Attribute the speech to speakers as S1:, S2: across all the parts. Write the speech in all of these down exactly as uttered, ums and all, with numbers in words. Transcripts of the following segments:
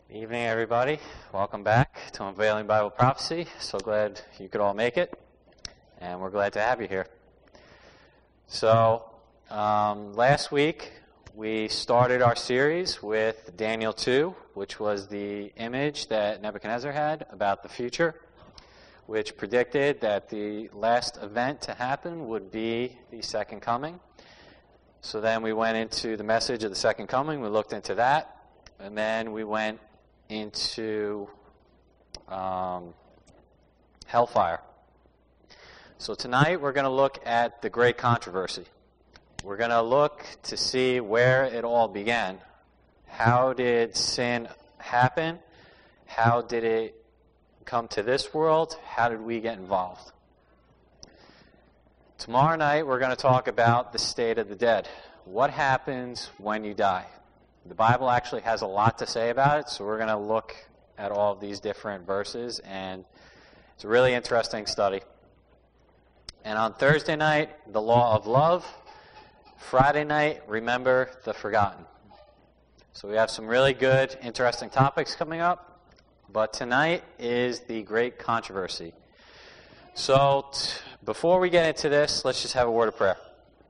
S1: Evening, everybody. Welcome back to Unveiling Bible Prophecy. So glad you could all make it, and we're glad to have you here. So, um, last week we started our series with Daniel two, which was the image that Nebuchadnezzar had about the future, which predicted that the last event to happen would be the second coming. So then we went into the message of the second coming. We looked into that, and then we went into um, hellfire. So tonight we're going to look at the great controversy. We're going to look to see where it all began. How did sin happen? How did it come to this world? How did we get involved? Tomorrow night we're going to talk about the state of the dead. What happens when you die? The Bible actually has a lot to say about it, so we're going to look at all of these different verses, and it's a really interesting study. And on Thursday night, the law of love. Friday night, remember the forgotten. So we have some really good, interesting topics coming up, but tonight is the great controversy. So t- before we get into this, let's just have a word of prayer.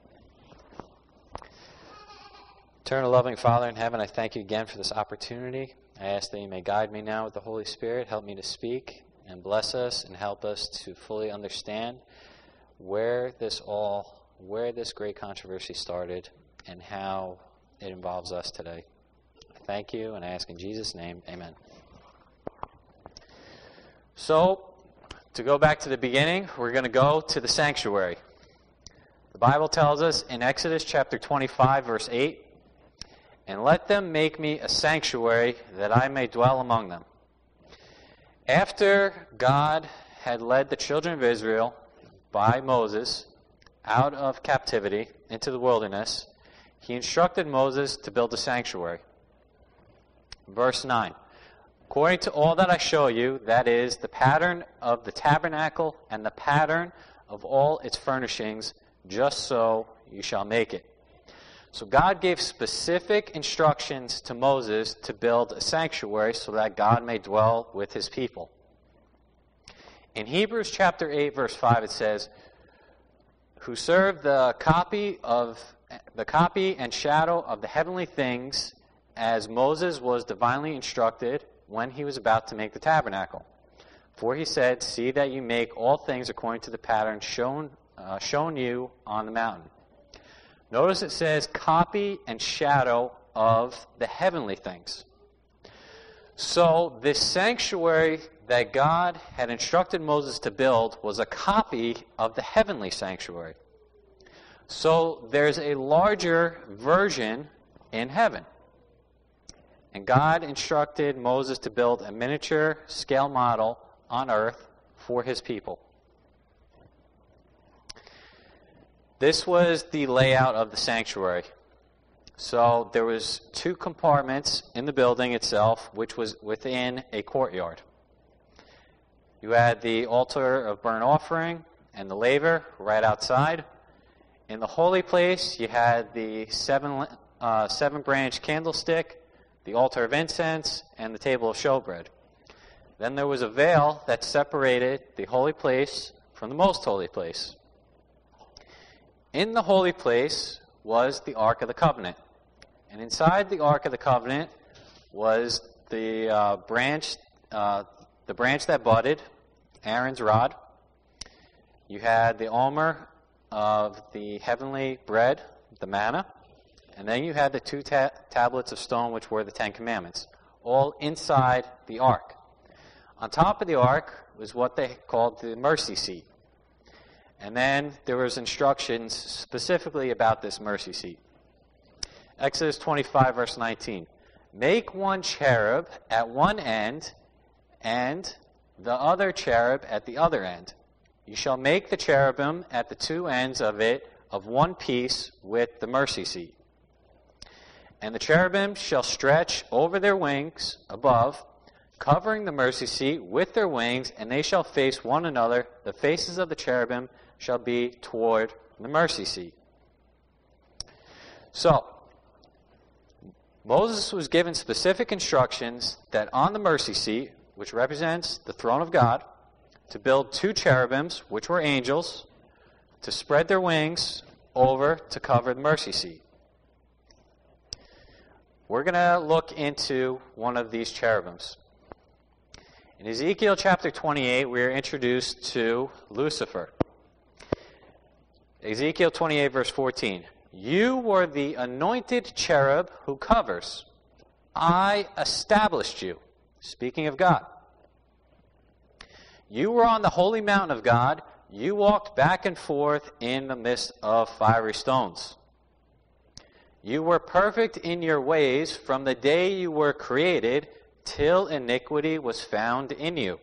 S1: Eternal loving Father in heaven, I thank you again for this opportunity. I ask that you may guide me now with the Holy Spirit, help me to speak, and bless us and help us to fully understand where this all, where this great controversy started and how it involves us today. I thank you, and I ask in Jesus' name, amen. So, to go back to the beginning, we're going to go to the sanctuary. The Bible tells us in Exodus chapter twenty-five, verse eight, "And let them make me a sanctuary that I may dwell among them." After God had led the children of Israel by Moses out of captivity into the wilderness, he instructed Moses to build a sanctuary. Verse nine, "According to all that I show you, that is, the pattern of the tabernacle and the pattern of all its furnishings, just so you shall make it." So God gave specific instructions to Moses to build a sanctuary so that God may dwell with his people. In Hebrews chapter eight, verse five, it says, "Who serve the copy of the copy and shadow of the heavenly things, as Moses was divinely instructed when he was about to make the tabernacle. For he said, 'See that you make all things according to the pattern shown uh, shown you on the mountain.'" Notice it says copy and shadow of the heavenly things. So this sanctuary that God had instructed Moses to build was a copy of the heavenly sanctuary. So there's a larger version in heaven. And God instructed Moses to build a miniature scale model on earth for his people. This was the layout of the sanctuary. So there was two compartments in the building itself, which was within a courtyard. You had the altar of burnt offering and the laver right outside. In the holy place, you had the seven uh, seven branch candlestick, the altar of incense, and the table of showbread. Then there was a veil that separated the holy place from the most holy place. In the holy place was the Ark of the Covenant. And inside the Ark of the Covenant was the uh, branch uh, the branch that budded, Aaron's rod. You had the altar of the heavenly bread, the manna. And then you had the two ta- tablets of stone, which were the Ten Commandments, all inside the Ark. On top of the Ark was what they called the mercy seat. And then there was instructions specifically about this mercy seat. Exodus twenty-five, verse nineteen. "Make one cherub at one end, and the other cherub at the other end. You shall make the cherubim at the two ends of it of one piece with the mercy seat. And the cherubim shall stretch over their wings above, covering the mercy seat with their wings, and they shall face one another. The faces of the cherubim shall be toward the mercy seat." So, Moses was given specific instructions that on the mercy seat, which represents the throne of God, to build two cherubims, which were angels, to spread their wings over to cover the mercy seat. We're going to look into one of these cherubims. In Ezekiel chapter twenty-eight, we are introduced to Lucifer. Ezekiel twenty-eight, verse fourteen. You were the anointed cherub who covers. I established you. Speaking of God. You were on the holy mountain of God. You walked back and forth in the midst of fiery stones. You were perfect in your ways from the day you were created till iniquity was found in you.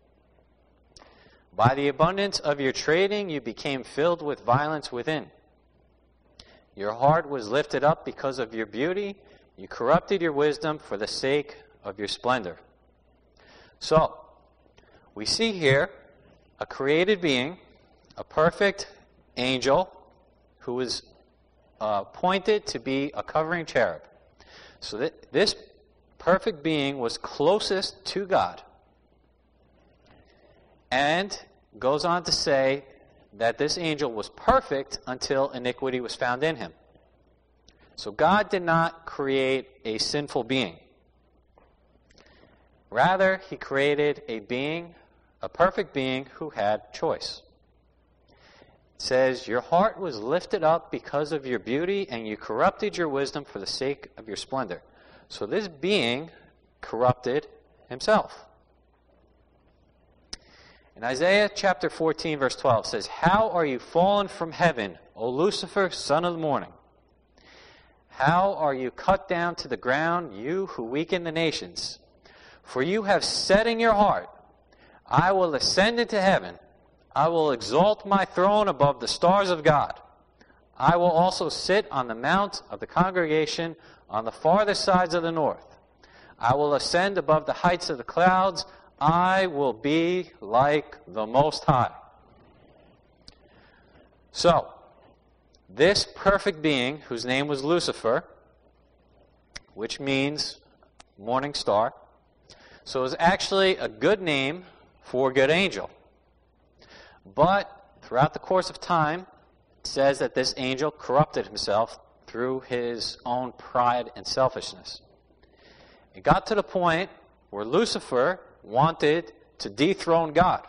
S1: By the abundance of your trading, you became filled with violence within. Your heart was lifted up because of your beauty. You corrupted your wisdom for the sake of your splendor. So, we see here a created being, a perfect angel, who was uh, appointed to be a covering cherub. So that this perfect being was closest to God. And goes on to say that this angel was perfect until iniquity was found in him. So God did not create a sinful being. Rather, he created a being, a perfect being who had choice. It says, your heart was lifted up because of your beauty, and you corrupted your wisdom for the sake of your splendor. So this being corrupted himself. In Isaiah chapter fourteen, verse twelve, says, how are you fallen from heaven, O Lucifer, son of the morning? How are you cut down to the ground, you who weaken the nations? For you have said in your heart, I will ascend into heaven. I will exalt my throne above the stars of God. I will also sit on the mount of the congregation on the farthest sides of the north. I will ascend above the heights of the clouds. I will be like the Most High. So, this perfect being, whose name was Lucifer, which means morning star, so it was actually a good name for a good angel. But throughout the course of time, it says that this angel corrupted himself through his own pride and selfishness. It got to the point where Lucifer wanted to dethrone God.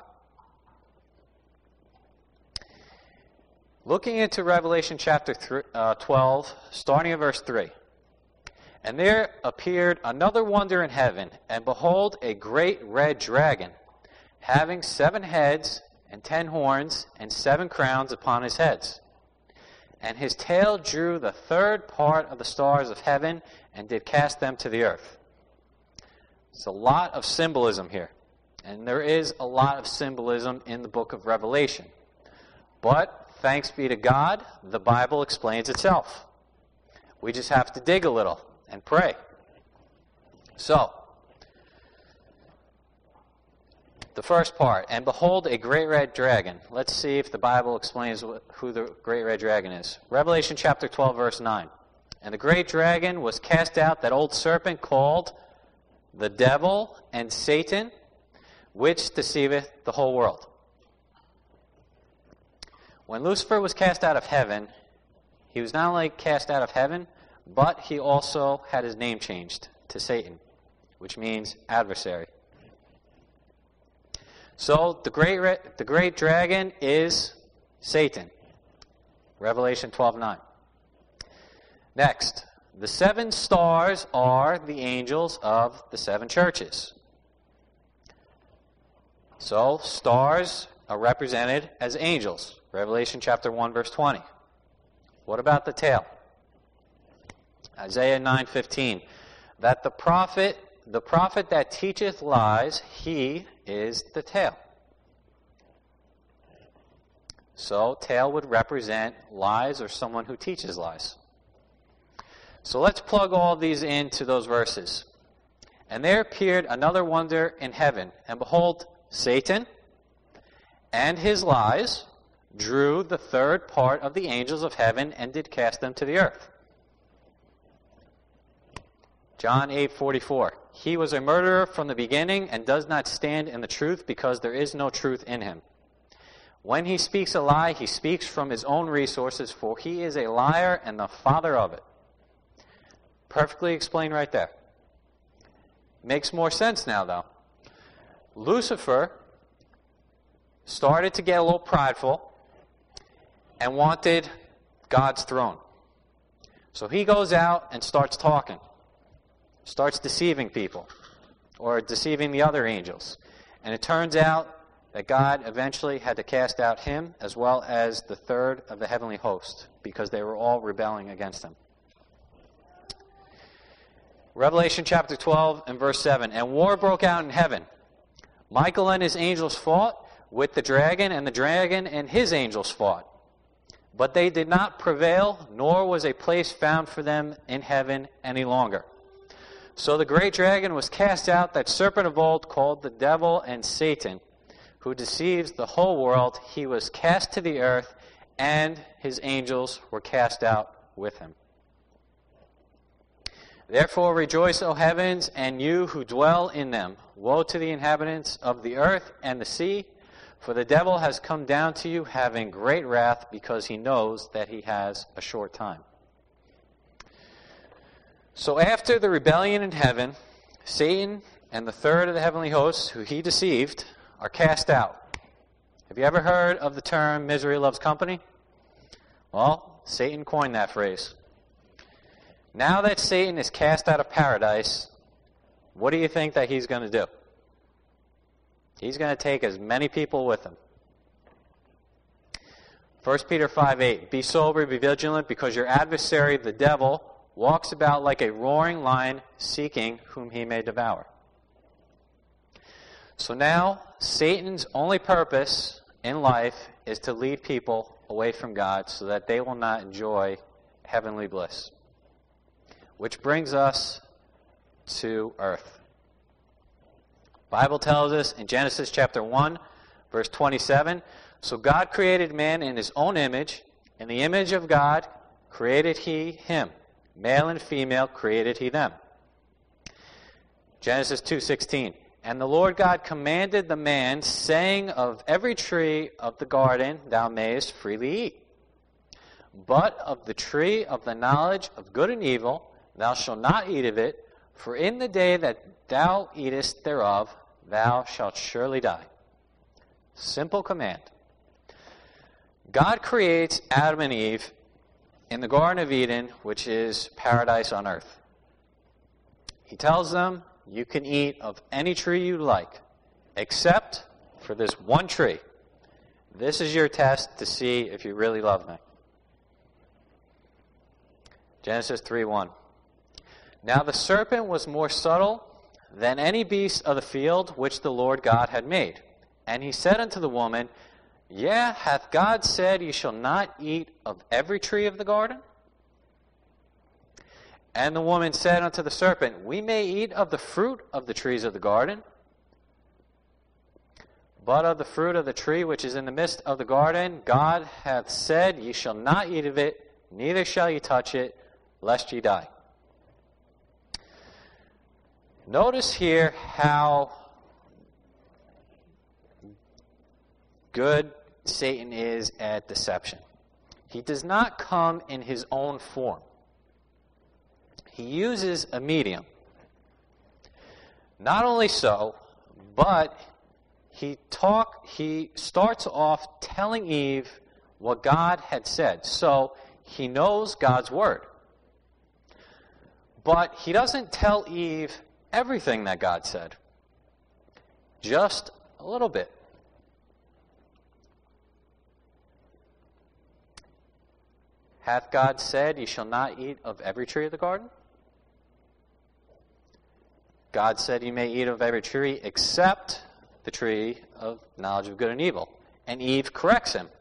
S1: Looking into Revelation chapter twelve, starting at verse three. And there appeared another wonder in heaven, and behold, a great red dragon, having seven heads and ten horns and seven crowns upon his heads. And his tail drew the third part of the stars of heaven and did cast them to the earth. It's a lot of symbolism here. And there is a lot of symbolism in the book of Revelation. But, thanks be to God, the Bible explains itself. We just have to dig a little and pray. So, the first part, and behold a great red dragon. Let's see if the Bible explains who the great red dragon is. Revelation chapter twelve, verse nine. And the great dragon was cast out, that old serpent called the devil and Satan, which deceiveth the whole world. When Lucifer was cast out of heaven, he was not only cast out of heaven, but he also had his name changed to Satan, which means adversary. So the great the great dragon is Satan. Revelation twelve nine. Next, the seven stars are the angels of the seven churches. So stars are represented as angels. Revelation chapter one, verse twenty. What about the tail? Isaiah nine fifteen. That the prophet, the prophet that teacheth lies, he is the tail. So, tail would represent lies or someone who teaches lies. So let's plug all these into those verses. And there appeared another wonder in heaven, and behold, Satan and his lies drew the third part of the angels of heaven and did cast them to the earth. John eight forty-four. He was a murderer from the beginning and does not stand in the truth because there is no truth in him. When he speaks a lie, he speaks from his own resources, for he is a liar and the father of it. Perfectly explained right there. Makes more sense now, though. Lucifer started to get a little prideful and wanted God's throne. So he goes out and starts talking, starts deceiving people, or deceiving the other angels. And it turns out that God eventually had to cast out him as well as the third of the heavenly host because they were all rebelling against him. Revelation chapter twelve and verse seven. And war broke out in heaven. Michael and his angels fought with the dragon, and the dragon and his angels fought. But they did not prevail, nor was a place found for them in heaven any longer. So the great dragon was cast out, that serpent of old, called the devil and Satan, who deceives the whole world. He was cast to the earth, and his angels were cast out with him. Therefore rejoice, O heavens, and you who dwell in them. Woe to the inhabitants of the earth and the sea, for the devil has come down to you having great wrath, because he knows that he has a short time. So after the rebellion in heaven, Satan and the third of the heavenly hosts, who he deceived, are cast out. Have you ever heard of the term misery loves company? Well, Satan coined that phrase. Now that Satan is cast out of paradise, what do you think that he's going to do? He's going to take as many people with him. First Peter five eight. Be sober, be vigilant, because your adversary, the devil, walks about like a roaring lion, seeking whom he may devour. So now, Satan's only purpose in life is to lead people away from God so that they will not enjoy heavenly bliss. Which brings us to earth. The Bible tells us in Genesis chapter one, verse twenty-seven, so God created man in his own image. In the image of God created he him. Male and female created he them. Genesis two sixteen. And the Lord God commanded the man, saying, of every tree of the garden thou mayest freely eat. But of the tree of the knowledge of good and evil thou shalt not eat of it, for in the day that thou eatest thereof thou shalt surely die. Simple command. God creates Adam and Eve in the Garden of Eden, which is paradise on earth. He tells them, you can eat of any tree you like, except for this one tree. This is your test to see if you really love me. Genesis three one. Now the serpent was more subtle than any beast of the field which the Lord God had made. And he said unto the woman, Yea, hath God said, Ye shall not eat of every tree of the garden? And the woman said unto the serpent, We may eat of the fruit of the trees of the garden, but of the fruit of the tree which is in the midst of the garden, God hath said, Ye shall not eat of it, neither shall ye touch it, lest ye die. Notice here how good Satan is at deception. He does not come in his own form. He uses a medium. Not only so, but he talk he starts off telling Eve what God had said. So he knows God's word. But he doesn't tell Eve everything that God said. Just a little bit. Hath God said, Ye shall not eat of every tree of the garden? God said, You may eat of every tree except the tree of knowledge of good and evil. And Eve corrects him.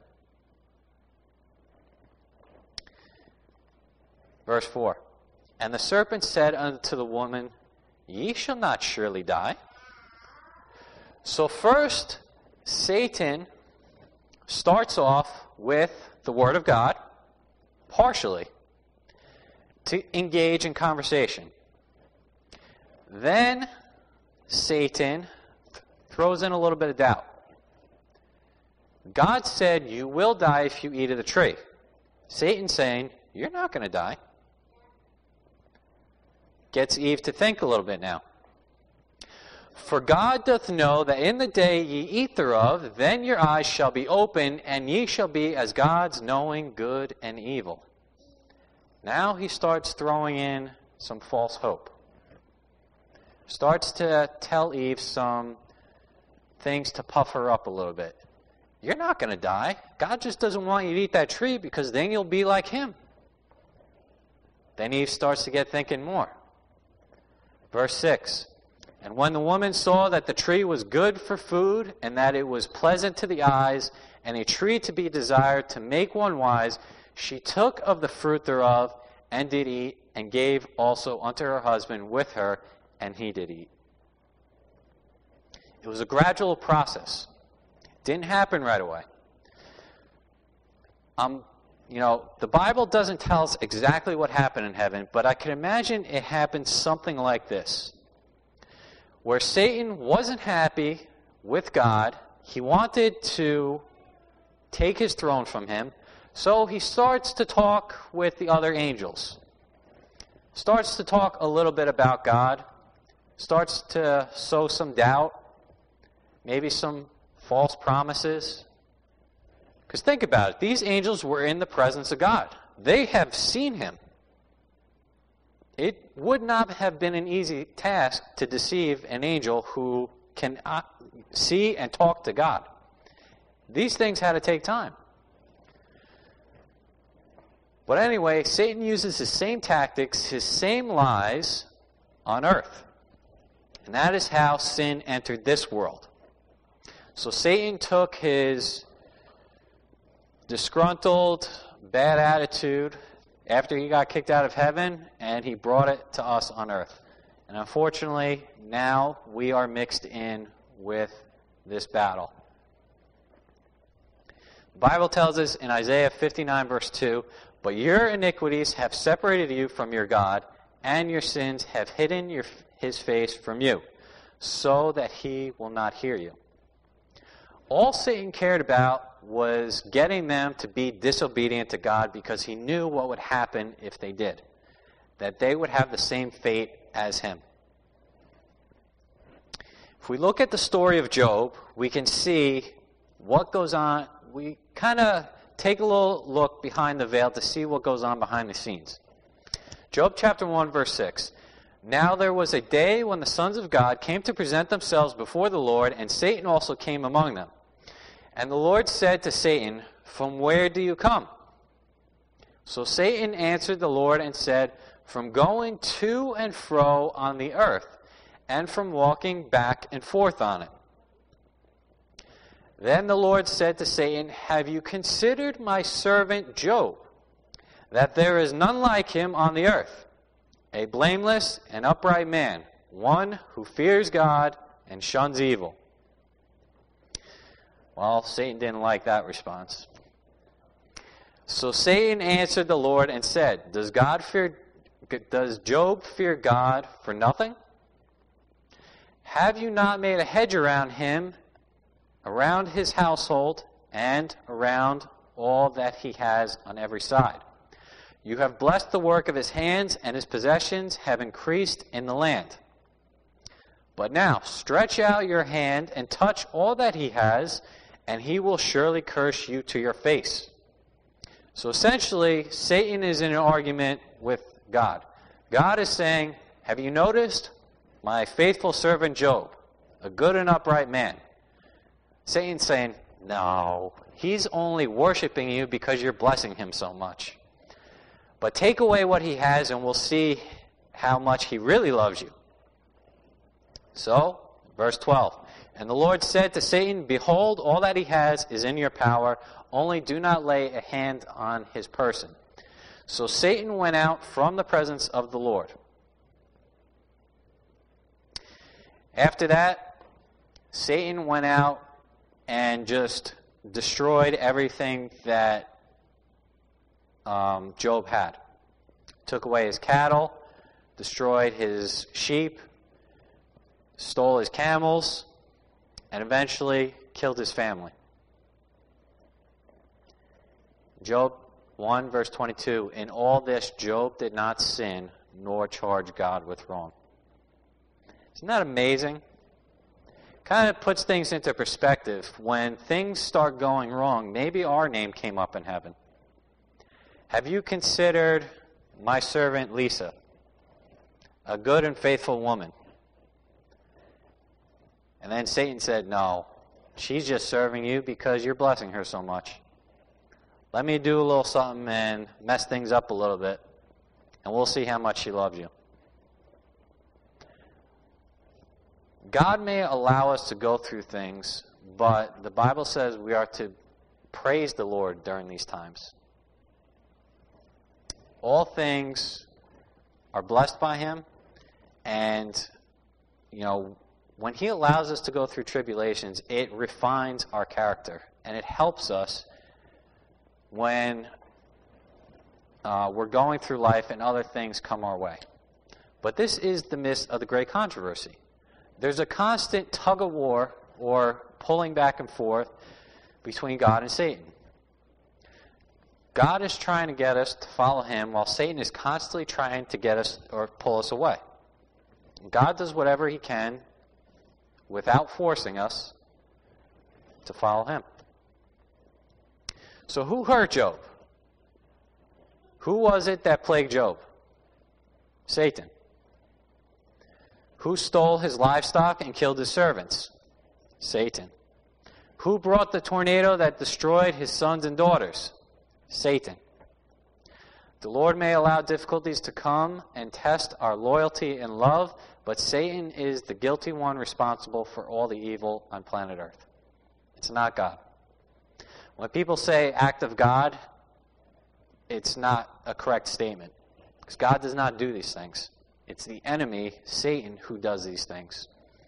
S1: Verse four. And the serpent said unto the woman, Ye shall not surely die. So first, Satan starts off with the Word of God, partially, to engage in conversation. Then Satan throws in a little bit of doubt. God said, you will die if you eat of the tree. Satan's saying, you're not going to die. Gets Eve to think a little bit now. For God doth know that in the day ye eat thereof, then your eyes shall be opened, and ye shall be as gods, knowing good and evil. Now he starts throwing in some false hope. Starts to tell Eve some things to puff her up a little bit. You're not going to die. God just doesn't want you to eat that tree because then you'll be like him. Then Eve starts to get thinking more. Verse six. And when the woman saw that the tree was good for food, and that it was pleasant to the eyes, and a tree to be desired to make one wise, she took of the fruit thereof, and did eat, and gave also unto her husband with her, and he did eat. It was a gradual process. It didn't happen right away. Um, you know, the Bible doesn't tell us exactly what happened in heaven, but I can imagine it happened something like this. Where Satan wasn't happy with God, he wanted to take his throne from him, so he starts to talk with the other angels. Starts to talk a little bit about God, starts to sow some doubt, maybe some false promises. Because think about it, these angels were in the presence of God. They have seen him. It would not have been an easy task to deceive an angel who can see and talk to God. These things had to take time. But anyway, Satan uses his same tactics, his same lies on earth. And that is how sin entered this world. So Satan took his disgruntled, bad attitude after he got kicked out of heaven, and he brought it to us on earth. And unfortunately, now we are mixed in with this battle. The Bible tells us in Isaiah fifty-nine, verse two, but your iniquities have separated you from your God, and your sins have hidden your, his face from you, so that he will not hear you. All Satan cared about was getting them to be disobedient to God because he knew what would happen if they did. That they would have the same fate as him. If we look at the story of Job, we can see what goes on. We kind of take a little look behind the veil to see what goes on behind the scenes. Job chapter one, verse six. Now there was a day when the sons of God came to present themselves before the Lord, and Satan also came among them. And the Lord said to Satan, from where do you come? So Satan answered the Lord and said, from going to and fro on the earth, and from walking back and forth on it. Then the Lord said to Satan, have you considered my servant Job, that there is none like him on the earth, a blameless and upright man, one who fears God and shuns evil? Well, Satan didn't like that response. So Satan answered the Lord and said, Does God fear? Does Job fear God for nothing? Have you not made a hedge around him, around his household, and around all that he has on every side? You have blessed the work of his hands, and his possessions have increased in the land. But now stretch out your hand and touch all that he has, and he will surely curse you to your face. So essentially, Satan is in an argument with God. God is saying, have you noticed my faithful servant Job, a good and upright man? Satan's saying, no, he's only worshiping you because you're blessing him so much. But take away what he has and we'll see how much he really loves you. So, verse twelve. And the Lord said to Satan, behold, all that he has is in your power, only do not lay a hand on his person. So Satan went out from the presence of the Lord. After that, Satan went out and just destroyed everything that um, Job had. Took away his cattle, destroyed his sheep, stole his camels, and eventually killed his family. Job one, verse twenty-two, in all this Job did not sin, nor charge God with wrong. Isn't that amazing? Kind of puts things into perspective. When things start going wrong, maybe our name came up in heaven. Have you considered my servant Lisa, a good and faithful woman? And then Satan said, no, she's just serving you because you're blessing her so much. Let me do a little something and mess things up a little bit, and we'll see how much she loves you. God may allow us to go through things, but the Bible says we are to praise the Lord during these times. All things are blessed by Him, and, you know, when He allows us to go through tribulations, it refines our character, and it helps us when uh, we're going through life and other things come our way. But this is the midst of the great controversy. There's a constant tug of war or pulling back and forth between God and Satan. God is trying to get us to follow Him while Satan is constantly trying to get us or pull us away. God does whatever He can without forcing us to follow Him. So who hurt Job? Who was it that plagued Job? Satan. Who stole his livestock and killed his servants? Satan. Who brought the tornado that destroyed his sons and daughters? Satan. The Lord may allow difficulties to come and test our loyalty and love, but Satan is the guilty one responsible for all the evil on planet Earth. It's not God. When people say act of God, it's not a correct statement, because God does not do these things. It's the enemy, Satan, who does these things.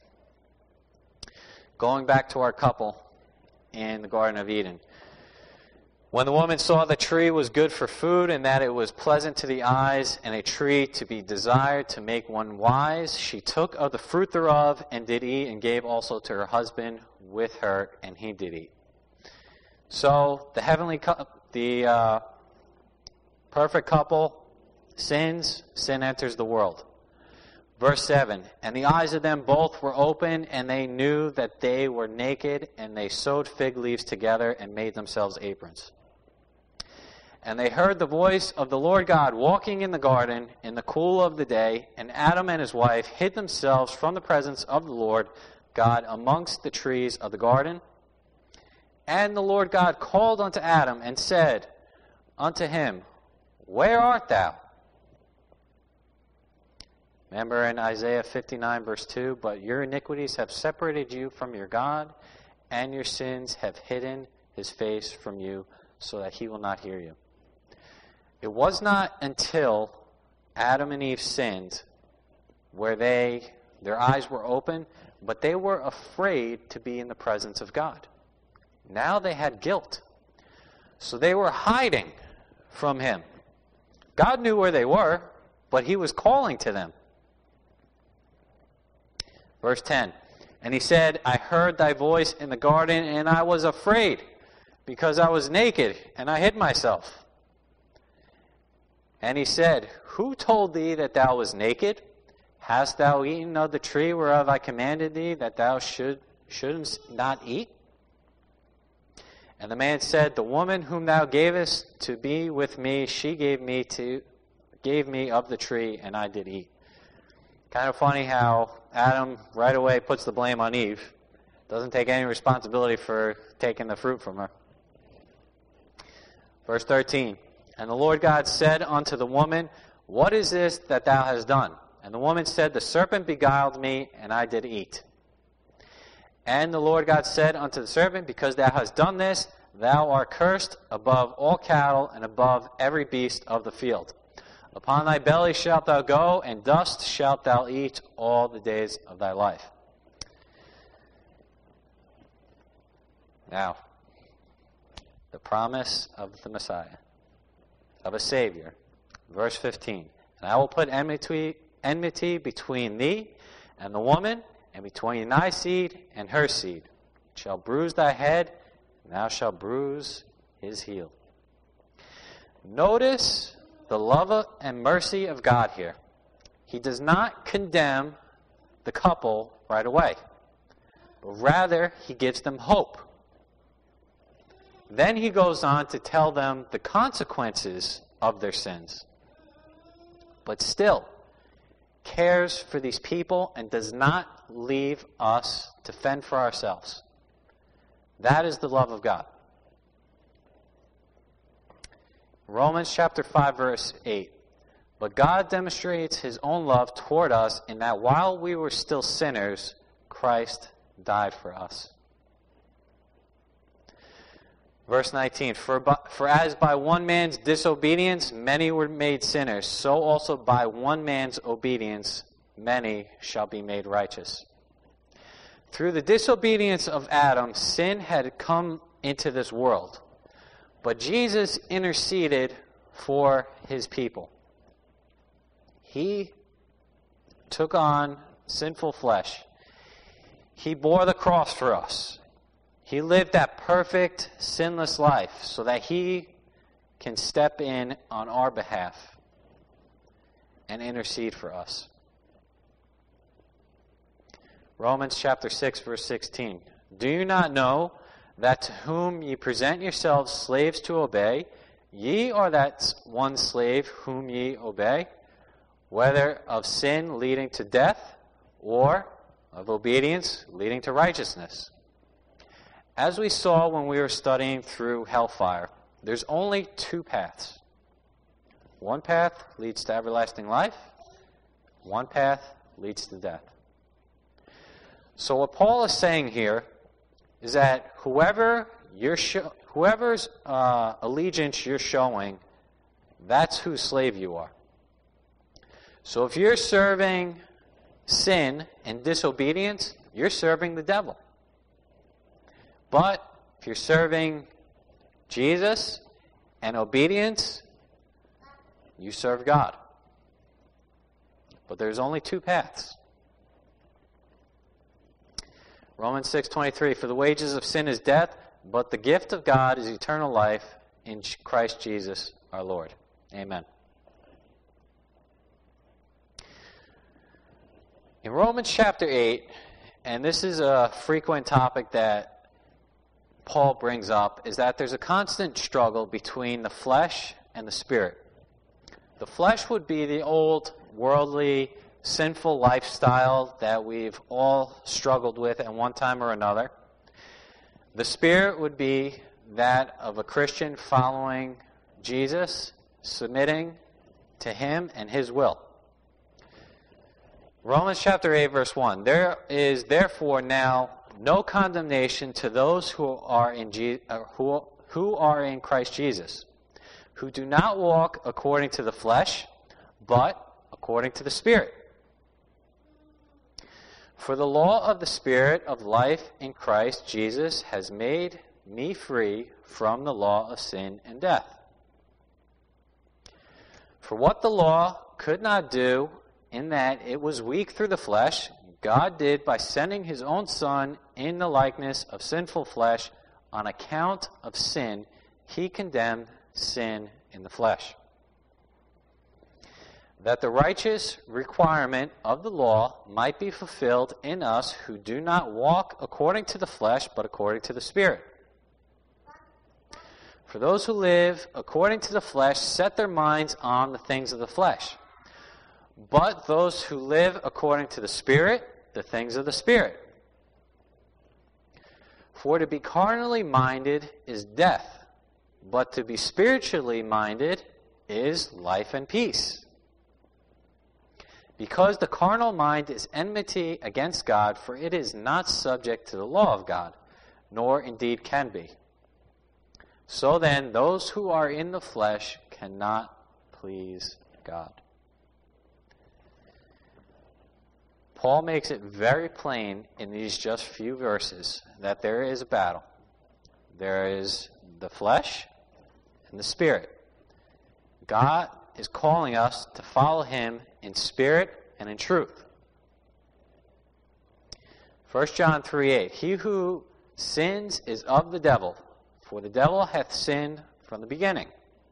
S1: Going back to our couple in the Garden of Eden. When the woman saw the tree was good for food, and that it was pleasant to the eyes, and a tree to be desired to make one wise, she took of the fruit thereof, and did eat, and gave also to her husband with her, and he did eat. So the heavenly, cu- the uh, perfect couple sins, sin enters the world. Verse seven, and the eyes of them both were open, and they knew that they were naked, and they sewed fig leaves together and made themselves aprons. And they heard the voice of the Lord God walking in the garden in the cool of the day, and Adam and his wife hid themselves from the presence of the Lord God amongst the trees of the garden. And the Lord God called unto Adam and said unto him, where art thou? Remember in Isaiah fifty-nine, verse two, but your iniquities have separated you from your God, and your sins have hidden his face from you, so that he will not hear you. It was not until Adam and Eve sinned where they their eyes were open, but they were afraid to be in the presence of God. Now they had guilt. So they were hiding from Him. God knew where they were, but He was calling to them. Verse ten, and He said, I heard thy voice in the garden, and I was afraid, because I was naked, and I hid myself. And He said, who told thee that thou was naked? Hast thou eaten of the tree whereof I commanded thee that thou should, shouldst not eat? And the man said, the woman whom thou gavest to be with me, she gave me to gave me of the tree, and I did eat. Kind of funny how Adam right away puts the blame on Eve. Doesn't take any responsibility for taking the fruit from her. Verse thirteen, and the Lord God said unto the woman, what is this that thou hast done? And the woman said, the serpent beguiled me, and I did eat. And the Lord God said unto the serpent, because thou hast done this, thou art cursed above all cattle and above every beast of the field. Upon thy belly shalt thou go, and dust shalt thou eat all the days of thy life. Now, the promise of the Messiah, of a Savior. Verse fifteen, and I will put enmity, enmity between thee and the woman, and between thy seed and her seed. It shall bruise thy head, and thou shalt bruise his heel. Notice the love and mercy of God here. He does not condemn the couple right away, but rather he gives them hope. Then he goes on to tell them the consequences of their sins, but still cares for these people and does not leave us to fend for ourselves. That is the love of God. Romans chapter five, verse eight. But God demonstrates his own love toward us in that while we were still sinners, Christ died for us. Verse nineteen, for, by, for as by one man's disobedience many were made sinners, so also by one man's obedience many shall be made righteous. Through the disobedience of Adam, sin had come into this world, but Jesus interceded for his people. He took on sinful flesh. He bore the cross for us. He lived that perfect, sinless life so that he can step in on our behalf and intercede for us. Romans chapter six, verse sixteen. Do you not know that to whom ye present yourselves slaves to obey, ye are that one slave whom ye obey, whether of sin leading to death or of obedience leading to righteousness? As we saw when we were studying through hellfire, there's only two paths. One path leads to everlasting life. One path leads to death. So what Paul is saying here is that whoever you're sho- whoever's uh, allegiance you're showing, that's whose slave you are. So if you're serving sin and disobedience, you're serving the devil. But if you're serving Jesus and obedience, you serve God. But there's only two paths. Romans six twenty-three, for the wages of sin is death, but the gift of God is eternal life in Christ Jesus our Lord. Amen. In Romans chapter eight, and this is a frequent topic that Paul brings up, is that there's a constant struggle between the flesh and the spirit. The flesh would be the old, worldly, sinful lifestyle that we've all struggled with at one time or another. The spirit would be that of a Christian following Jesus, submitting to him and his will. Romans chapter eight, verse one. There is therefore now no condemnation to those who are in Je- uh, who, who are in Christ Jesus, who do not walk according to the flesh, but according to the Spirit. For the law of the Spirit of life in Christ Jesus has made me free from the law of sin and death. For what the law could not do, in that it was weak through the flesh, God did by sending his own Son in the likeness of sinful flesh. On account of sin, he condemned sin in the flesh, that the righteous requirement of the law might be fulfilled in us who do not walk according to the flesh, but according to the Spirit. For those who live according to the flesh set their minds on the things of the flesh, but those who live according to the Spirit, the things of the Spirit. For to be carnally minded is death, but to be spiritually minded is life and peace. Because the carnal mind is enmity against God, for it is not subject to the law of God, nor indeed can be. So then, those who are in the flesh cannot please God. Paul makes it very plain in these just few verses that there is a battle. There is the flesh and the Spirit. God is calling us to follow him in spirit and in truth. First John three eight, he who sins is of the devil, for the devil hath sinned from the beginning.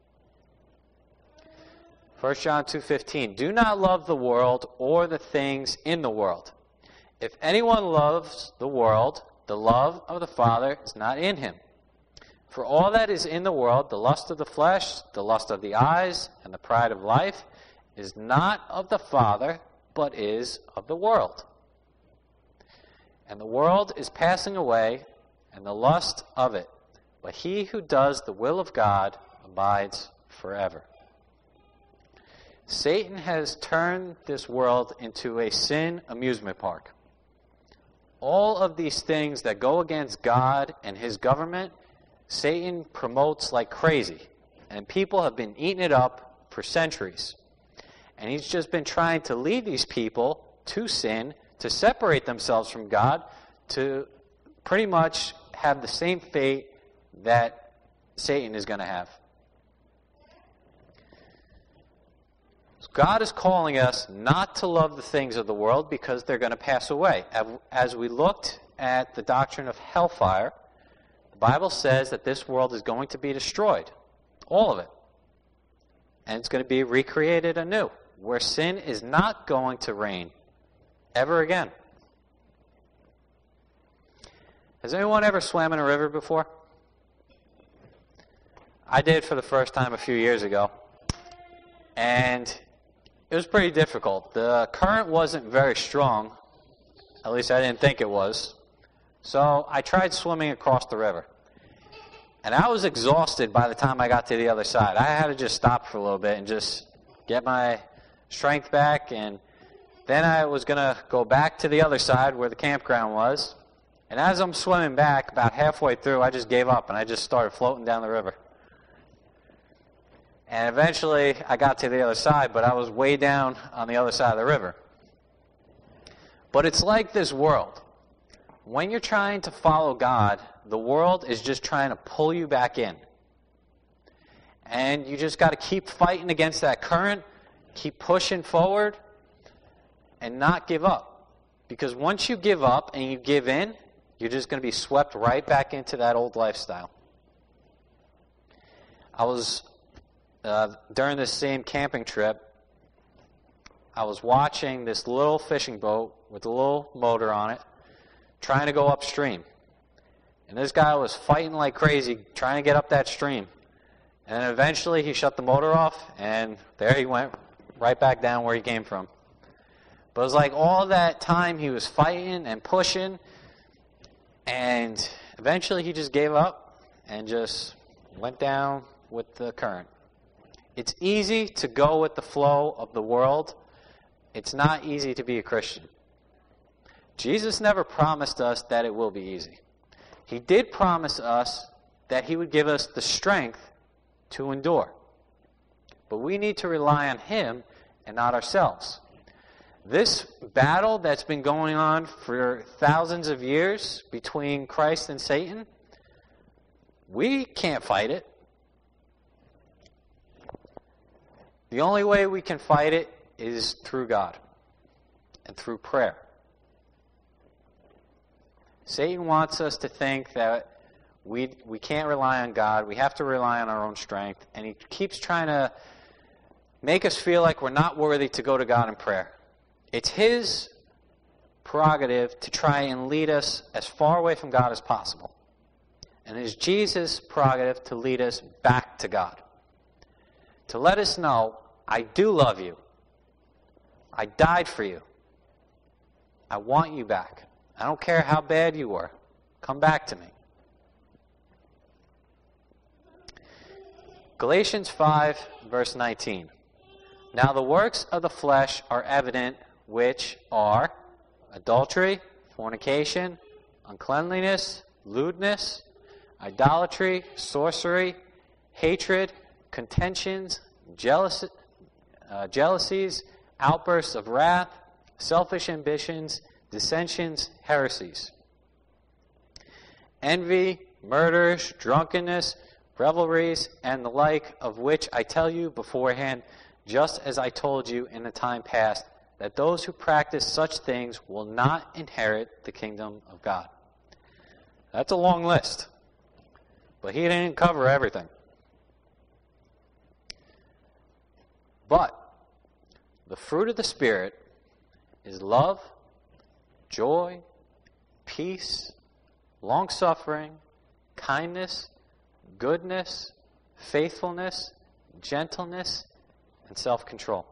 S1: First John two fifteen, do not love the world or the things in the world. If anyone loves the world, the love of the Father is not in him. For all that is in the world, the lust of the flesh, the lust of the eyes, and the pride of life, is not of the Father, but is of the world. And the world is passing away, and the lust of it. But he who does the will of God abides forever. Satan has turned this world into a sin amusement park. All of these things that go against God and his government, Satan promotes like crazy. And people have been eating it up for centuries. And he's just been trying to lead these people to sin, to separate themselves from God, to pretty much have the same fate that Satan is going to have. God is calling us not to love the things of the world because they're going to pass away. As we looked at the doctrine of hellfire, the Bible says that this world is going to be destroyed. All of it. And it's going to be recreated anew, where sin is not going to reign ever again. Has anyone ever swam in a river before? I did for the first time a few years ago. And it was pretty difficult. The current wasn't very strong. At least I didn't think it was. So I tried swimming across the river. And I was exhausted by the time I got to the other side. I had to just stop for a little bit and just get my strength back. And then I was going to go back to the other side where the campground was. And as I'm swimming back, about halfway through, I just gave up and I just started floating down the river. And eventually, I got to the other side, but I was way down on the other side of the river. But it's like this world. When you're trying to follow God, the world is just trying to pull you back in. And you just got to keep fighting against that current, keep pushing forward, and not give up. Because once you give up and you give in, you're just going to be swept right back into that old lifestyle. I was... Uh, during this same camping trip, I was watching this little fishing boat with a little motor on it, trying to go upstream. And this guy was fighting like crazy, trying to get up that stream. And then eventually he shut the motor off, and there he went, right back down where he came from. But it was like all that time he was fighting and pushing, and eventually he just gave up and just went down with the current. It's easy to go with the flow of the world. It's not easy to be a Christian. Jesus never promised us that it will be easy. He did promise us that he would give us the strength to endure. But we need to rely on him and not ourselves. This battle that's been going on for thousands of years between Christ and Satan, we can't fight it. The only way we can fight it is through God and through prayer. Satan wants us to think that we we can't rely on God, we have to rely on our own strength, and he keeps trying to make us feel like we're not worthy to go to God in prayer. It's his prerogative to try and lead us as far away from God as possible. And it's Jesus' prerogative to lead us back to God. To let us know, I do love you. I died for you. I want you back. I don't care how bad you were. Come back to me. Galatians five, verse nineteen. Now the works of the flesh are evident, which are adultery, fornication, uncleanliness, lewdness, idolatry, sorcery, hatred, contentions, jealousy, uh, jealousies, outbursts of wrath, selfish ambitions, dissensions, heresies, envy, murders, drunkenness, revelries, and the like, of which I tell you beforehand, just as I told you in the time past, that those who practice such things will not inherit the kingdom of God. That's a long list, but he didn't cover everything. But the fruit of the Spirit is love, joy, peace, long-suffering, kindness, goodness, faithfulness, gentleness, and self-control.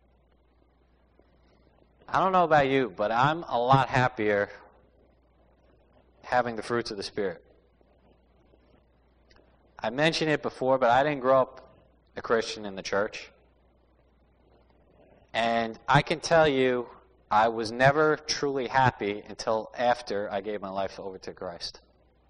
S1: I don't know about you, but I'm a lot happier having the fruits of the Spirit. I mentioned it before, but I didn't grow up a Christian in the church. And I can tell you, I was never truly happy until after I gave my life over to Christ.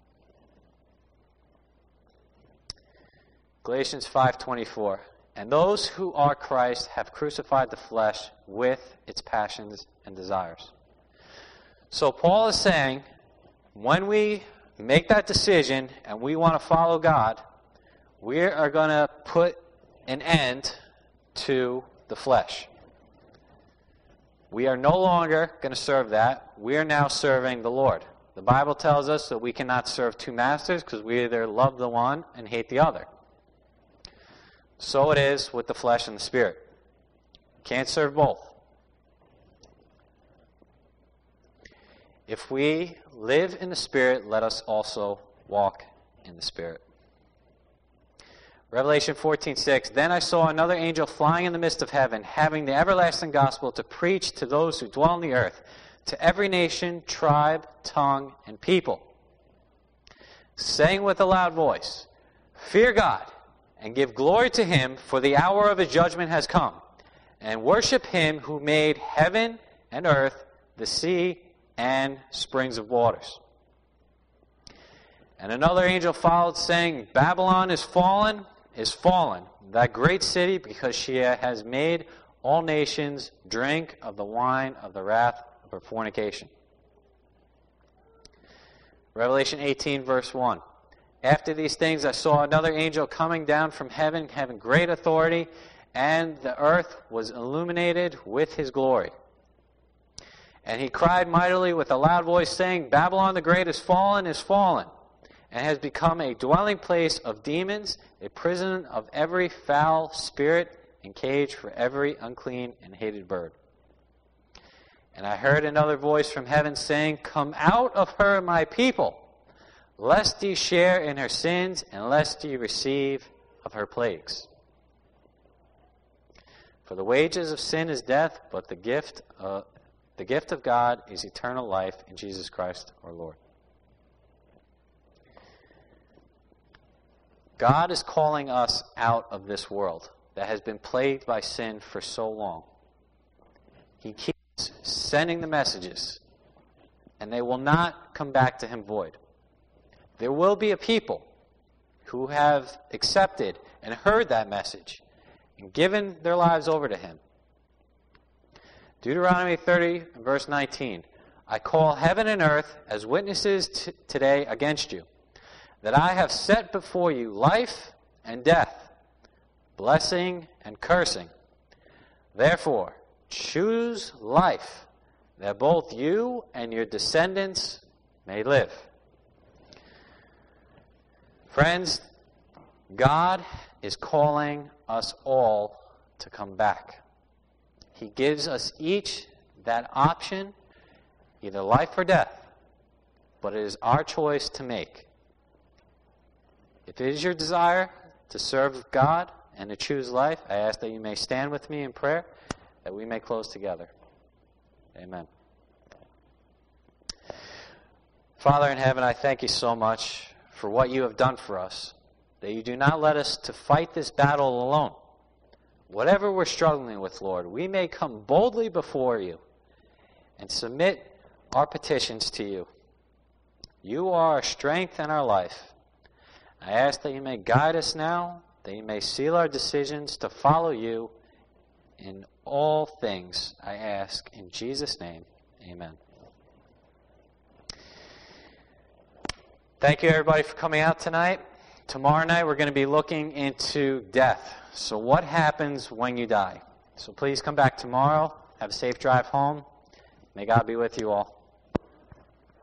S1: Galatians five twenty-four. And those who are Christ have crucified the flesh with its passions and desires. So Paul is saying, when we make that decision and we want to follow God, we are going to put an end to the flesh. We are no longer going to serve that. We are now serving the Lord. The Bible tells us that we cannot serve two masters because we either love the one and hate the other. So it is with the flesh and the Spirit. Can't serve both. If we live in the Spirit, let us also walk in the Spirit. Revelation fourteen six. Then I saw another angel flying in the midst of heaven, having the everlasting gospel to preach to those who dwell on the earth, to every nation, tribe, tongue, and people, saying with a loud voice, Fear God, and give glory to him, for the hour of his judgment has come, and worship him who made heaven and earth, the sea, and springs of waters. And another angel followed, saying, Babylon is fallen, is fallen, that great city, because she has made all nations drink of the wine of the wrath of her fornication. Revelation eighteen, verse one. After these things I saw another angel coming down from heaven, having great authority, and the earth was illuminated with his glory. And he cried mightily with a loud voice, saying, Babylon the great is fallen, is fallen, and has become a dwelling place of demons, a prison of every foul spirit, and cage for every unclean and hated bird. And I heard another voice from heaven saying, Come out of her, my people, lest ye share in her sins, and lest ye receive of her plagues. For the wages of sin is death, but the gift, uh, the gift of God is eternal life in Jesus Christ our Lord. God is calling us out of this world that has been plagued by sin for so long. He keeps sending the messages, and they will not come back to him void. There will be a people who have accepted and heard that message and given their lives over to him. Deuteronomy thirty, verse nineteen. I call heaven and earth as witnesses t- today against you, that I have set before you life and death, blessing and cursing. Therefore, choose life, that both you and your descendants may live. Friends, God is calling us all to come back. He gives us each that option, either life or death, but it is our choice to make. If it is your desire to serve God and to choose life, I ask that you may stand with me in prayer, that we may close together. Amen. Father in heaven, I thank you so much for what you have done for us, that you do not let us to fight this battle alone. Whatever we're struggling with, Lord, we may come boldly before you and submit our petitions to you. You are our strength and our life. I ask that you may guide us now, that you may seal our decisions to follow you in all things, I ask in Jesus' name. Amen. Thank you, everybody, for coming out tonight. Tomorrow night, we're going to be looking into death. So what happens when you die? So please come back tomorrow Have a safe drive home. May God be with you all.